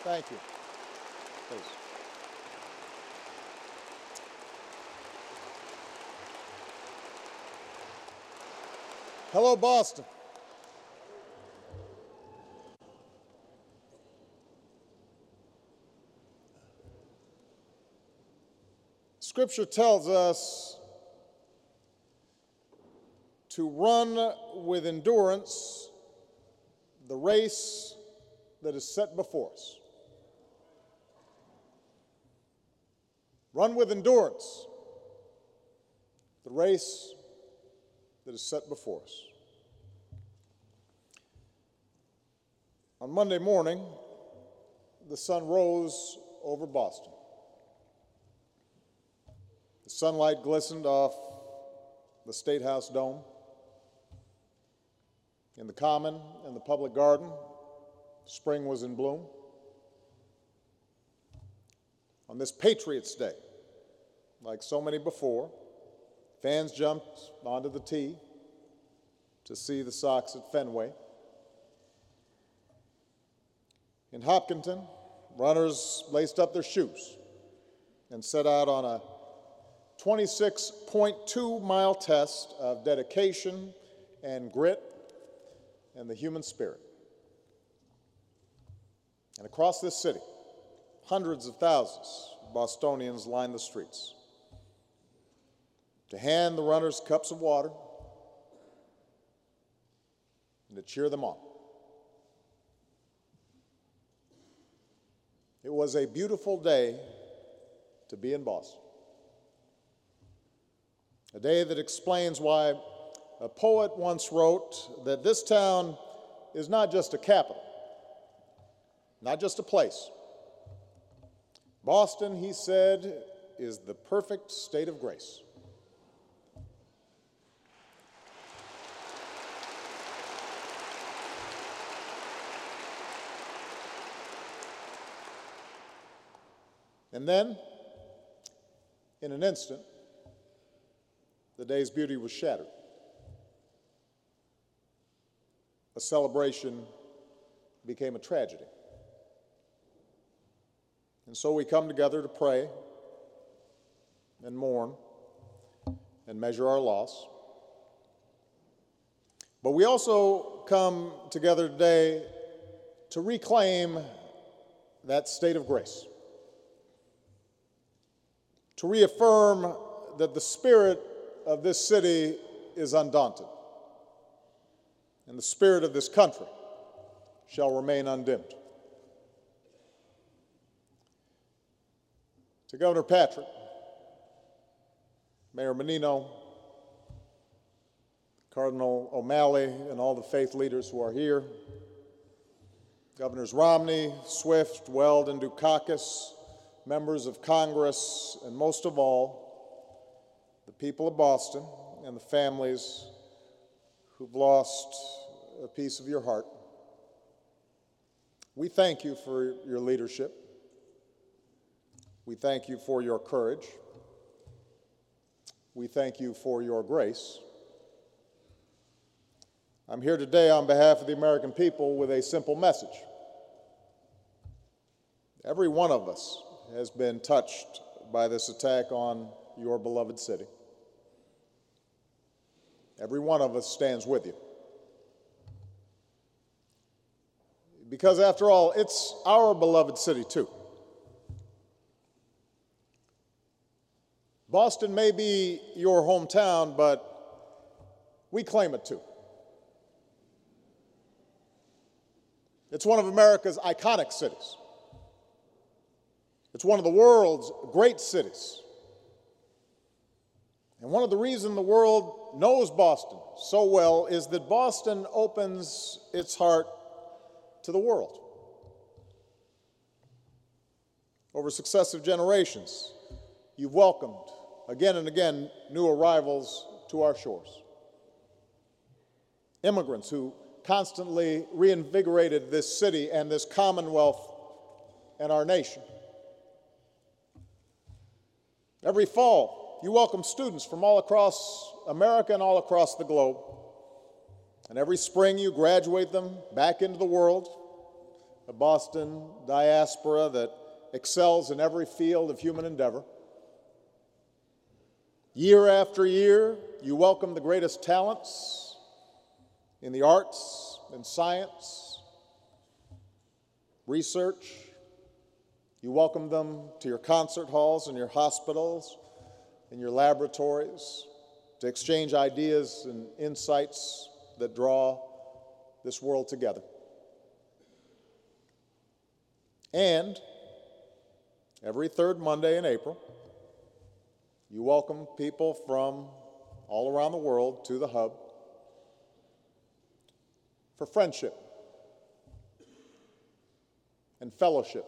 Thank you. Please. Hello, Boston. Scripture tells us to run with endurance the race that is set before us. Run with endurance the race that is set before us. On Monday morning, the sun rose over Boston. The sunlight glistened off the State House dome. In the Common and the Public Garden, spring was in bloom. On this Patriots' Day, like so many before, fans jumped onto the tee to see the Sox at Fenway. In Hopkinton, runners laced up their shoes and set out on a 26.2-mile test of dedication and grit and the human spirit. And across this city, hundreds of thousands of Bostonians lined the streets to hand the runners cups of water and to cheer them on. It was a beautiful day to be in Boston. A day that explains why a poet once wrote that this town is not just a capital, not just a place. Boston, he said, is the perfect state of grace. And then, in an instant, the day's beauty was shattered. A celebration became a tragedy. And so we come together to pray and mourn and measure our loss. But we also come together today to reclaim that state of grace, to reaffirm that the spirit of this city is undaunted, and the spirit of this country shall remain undimmed. To Governor Patrick, Mayor Menino, Cardinal O'Malley, and all the faith leaders who are here, Governors Romney, Swift, Weld, and Dukakis, members of Congress, and most of all, the people of Boston and the families who've lost a piece of your heart. We thank you for your leadership. We thank you for your courage. We thank you for your grace. I'm here today on behalf of the American people with a simple message. Every one of us has been touched by this attack on your beloved city. Every one of us stands with you. Because after all, it's our beloved city too. Boston may be your hometown, but we claim it too. It's one of America's iconic cities. It's one of the world's great cities. And one of the reasons the world knows Boston so well is that Boston opens its heart to the world. Over successive generations, you've welcomed again and again new arrivals to our shores. Immigrants who constantly reinvigorated this city and this commonwealth and our nation. Every fall, you welcome students from all across America and all across the globe. And every spring, you graduate them back into the world a Boston diaspora that excels in every field of human endeavor. Year after year, you welcome the greatest talents in the arts and science, research. You welcome them to your concert halls and your hospitals and your laboratories to exchange ideas and insights that draw this world together. And every third Monday in April, you welcome people from all around the world to the Hub for friendship and fellowship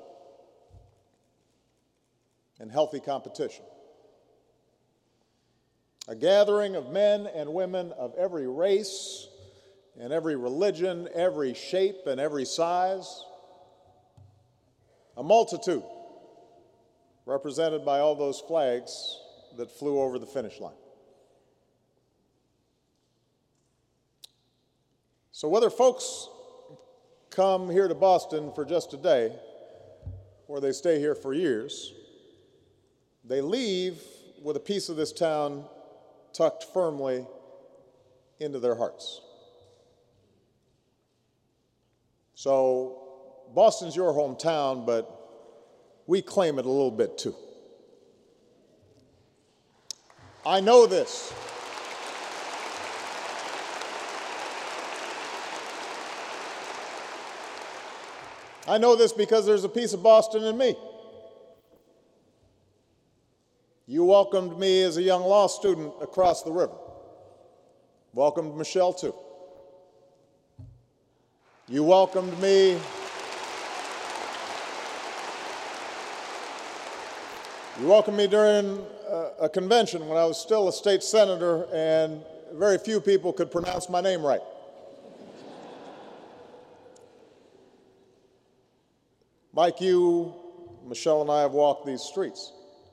and healthy competition. A gathering of men and women of every race and every religion, every shape and every size. A multitude represented by all those flags that flew over the finish line. So whether folks come here to Boston for just a day or they stay here for years, they leave with a piece of this town tucked firmly into their hearts. So Boston's your hometown, but we claim it a little bit too. I know this. I know this because there's a piece of Boston in me. You welcomed me as a young law student across the river. Welcomed Michelle too. You welcomed me. You welcomed me during a convention when I was still a state senator and very few people could pronounce my name right. Like you, Michelle and I have walked these streets.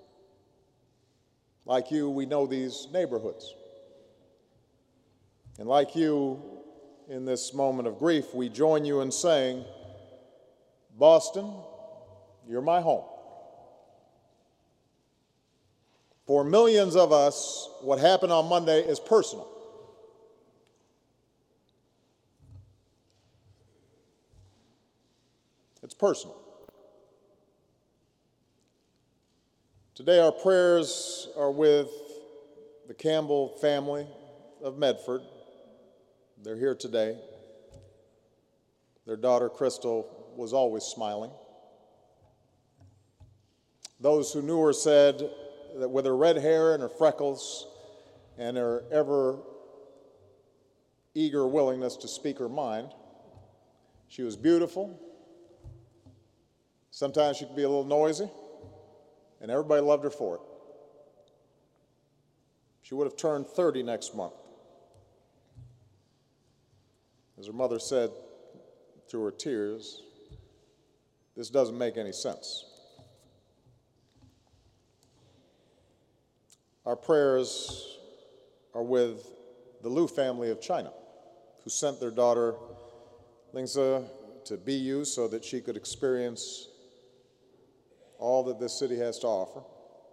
Like you, we know these neighborhoods. And like you, in this moment of grief, we join you in saying, Boston, you're my home. For millions of us, what happened on Monday is personal. It's personal. Today, our prayers are with the Campbell family of Medford. They're here today. Their daughter, Crystal, was always smiling. Those who knew her said that with her red hair and her freckles and her ever eager willingness to speak her mind, she was beautiful. Sometimes she could be a little noisy, and everybody loved her for it. She would have turned 30 next month. As her mother said through her tears, this doesn't make any sense. Our prayers are with the Liu family of China, who sent their daughter Lingzi to BU so that she could experience all that this city has to offer.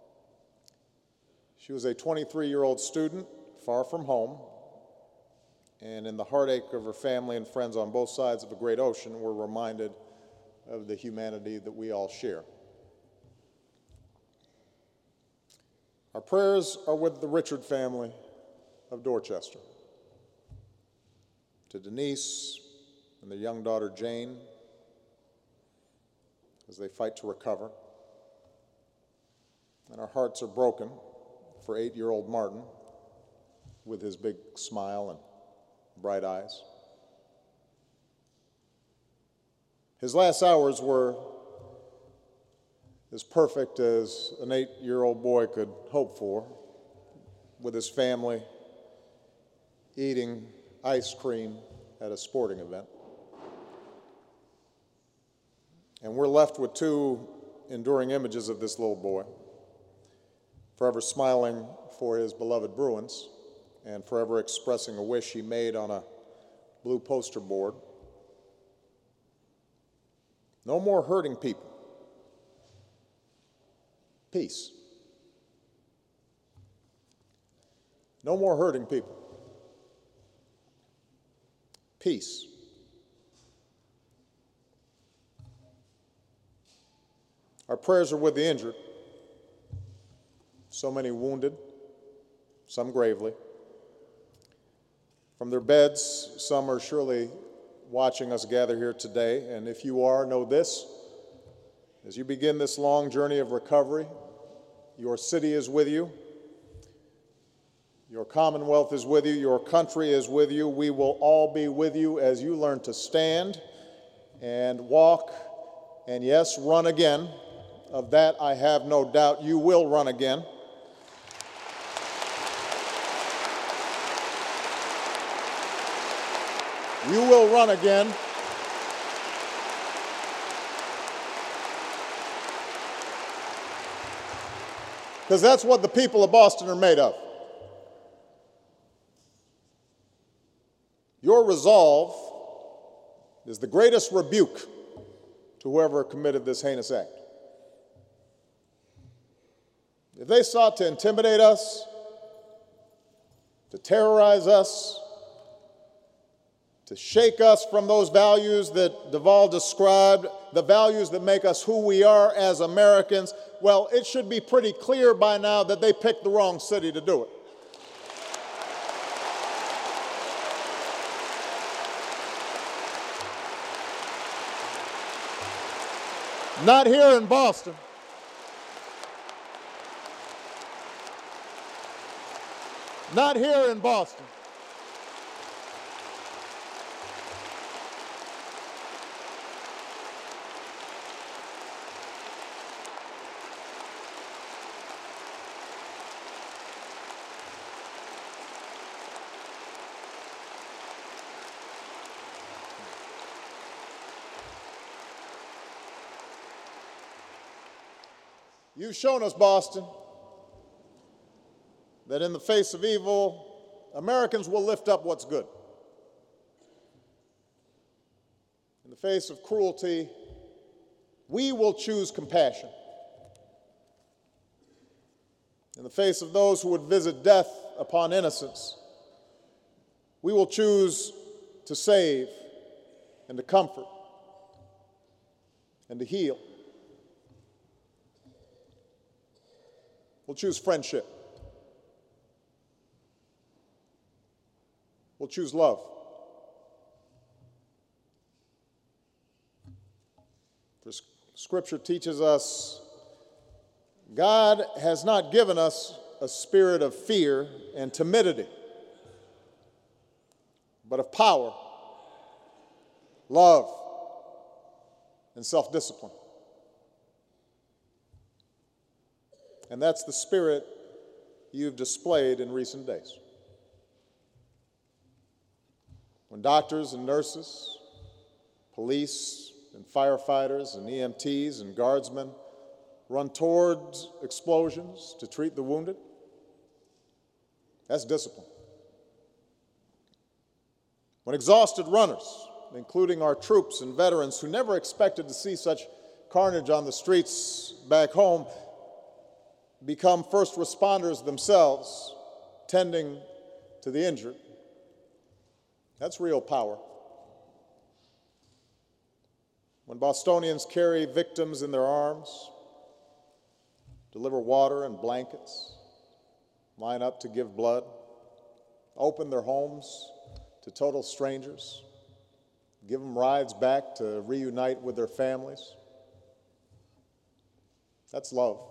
She was a 23-year-old student, far from home, and in the heartache of her family and friends on both sides of a great ocean, we're reminded of the humanity that we all share. Our prayers are with the Richard family of Dorchester, to Denise and their young daughter Jane as they fight to recover. And our hearts are broken for 8-year-old Martin with his big smile and bright eyes. His last hours were as perfect as an 8-year-old boy could hope for, with his family eating ice cream at a sporting event. And we're left with two enduring images of this little boy, forever smiling for his beloved Bruins and forever expressing a wish he made on a blue poster board. No more hurting people. Peace. No more hurting people. Peace. Our prayers are with the injured. So many wounded, some gravely. From their beds, some are surely watching us gather here today. And if you are, know this: as you begin this long journey of recovery, your city is with you. Your commonwealth is with you. Your country is with you. We will all be with you as you learn to stand and walk and, yes, run again. Of that I have no doubt. You will run again. You will run again. Because that's what the people of Boston are made of. Your resolve is the greatest rebuke to whoever committed this heinous act. If they sought to intimidate us, to terrorize us, to shake us from those values that Deval described, the values that make us who we are as Americans, well, it should be pretty clear by now that they picked the wrong city to do it. Not here in Boston. Not here in Boston. You've shown us, Boston, that in the face of evil, Americans will lift up what's good. In the face of cruelty, we will choose compassion. In the face of those who would visit death upon innocence, we will choose to save and to comfort and to heal. We'll choose friendship. We'll choose love. For Scripture teaches us God has not given us a spirit of fear and timidity, but of power, love, and self-discipline. And that's the spirit you've displayed in recent days. When doctors and nurses, police and firefighters and EMTs and guardsmen run towards explosions to treat the wounded, that's discipline. When exhausted runners, including our troops and veterans who never expected to see such carnage on the streets back home, become first responders themselves, tending to the injured, that's real power. When Bostonians carry victims in their arms, deliver water and blankets, line up to give blood, open their homes to total strangers, give them rides back to reunite with their families, that's love.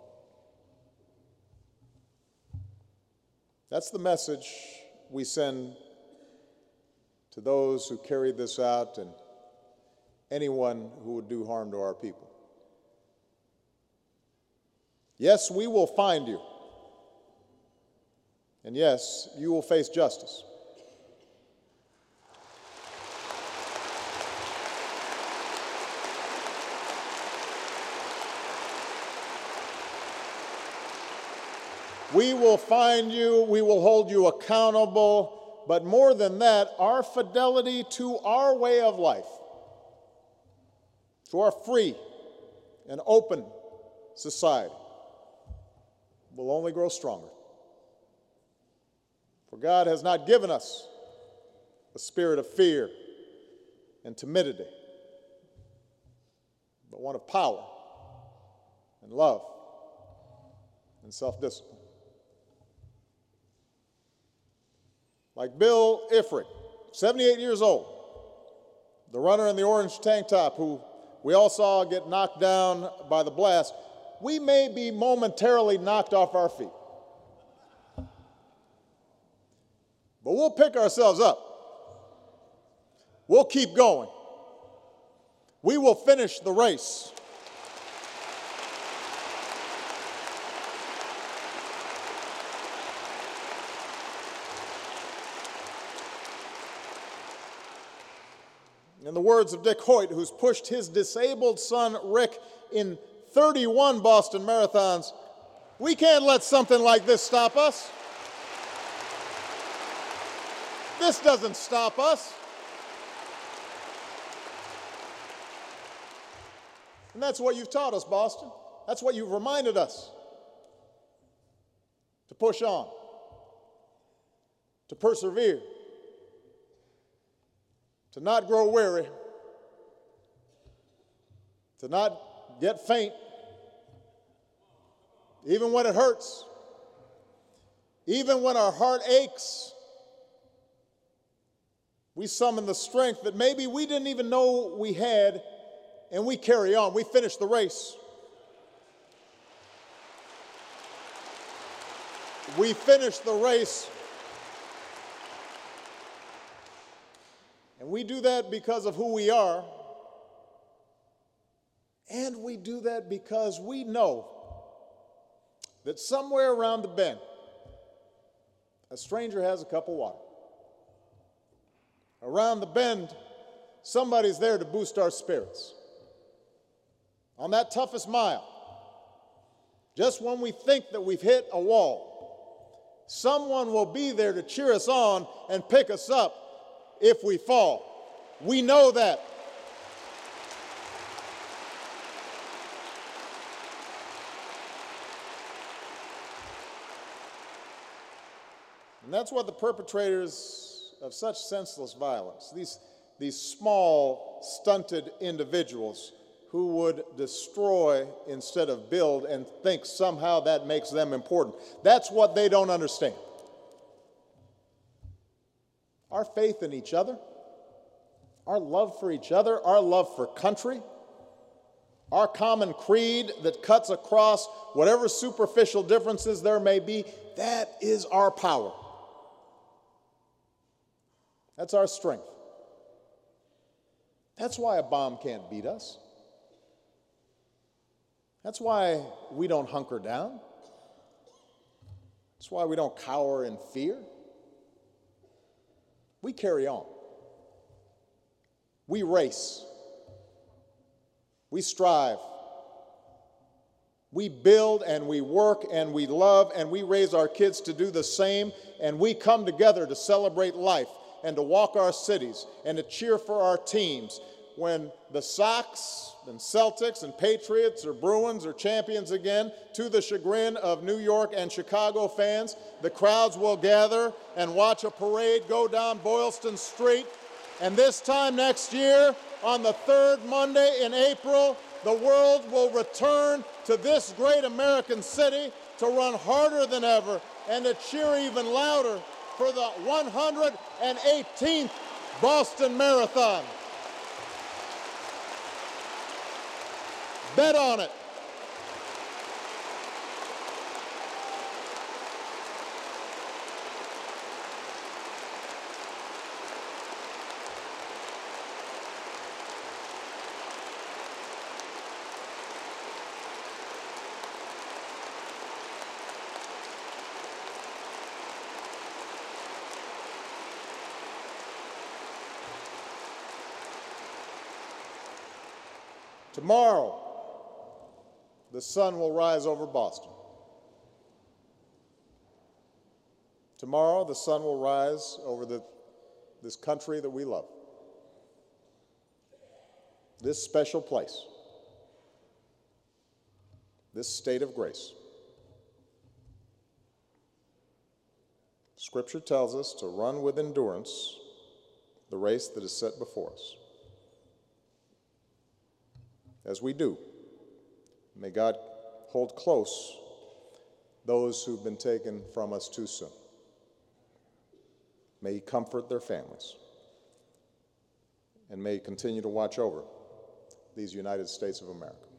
That's the message we send to those who carried this out and anyone who would do harm to our people. Yes, we will find you. And yes, you will face justice. We will find you, we will hold you accountable, but more than that, our fidelity to our way of life, to our free and open society will only grow stronger. For God has not given us a spirit of fear and timidity, but one of power and love and self-discipline. Like Bill Ifrit, 78 years old, the runner in the orange tank top who we all saw get knocked down by the blast, we may be momentarily knocked off our feet. But we'll pick ourselves up. We'll keep going. We will finish the race. In the words of Dick Hoyt, who's pushed his disabled son Rick in 31 Boston marathons, we can't let something like this stop us. This doesn't stop us. And that's what you've taught us, Boston. That's what you've reminded us. To push on, to persevere, to not grow weary, to not get faint, even when it hurts, even when our heart aches. We summon the strength that maybe we didn't even know we had, and we carry on. We finish the race. We finish the race. And we do that because of who we are. And we do that because we know that somewhere around the bend, a stranger has a cup of water. Around the bend, somebody's there to boost our spirits. On that toughest mile, just when we think that we've hit a wall, someone will be there to cheer us on and pick us up if we fall. We know that. And that's what the perpetrators of such senseless violence, these small, stunted individuals who would destroy instead of build and think somehow that makes them important. That's what they don't understand. Our faith in each other, our love for each other, our love for country, our common creed that cuts across whatever superficial differences there may be, that is our power. That's our strength. That's why a bomb can't beat us. That's why we don't hunker down. That's why we don't cower in fear. We carry on. We race. We strive. We build and we work and we love and we raise our kids to do the same, and we come together to celebrate life and to walk our cities and to cheer for our teams. When the Sox and Celtics and Patriots or Bruins are champions again, to the chagrin of New York and Chicago fans, the crowds will gather and watch a parade go down Boylston Street. And this time next year, on the third Monday in April, the world will return to this great American city to run harder than ever and to cheer even louder for the 118th Boston Marathon. Bet on it. Tomorrow, the sun will rise over Boston. Tomorrow, the sun will rise over this country that we love. this special place, this state of grace. Scripture tells us to run with endurance the race that is set before us. As we do, may God hold close those who've been taken from us too soon. May He comfort their families, and may He continue to watch over these United States of America.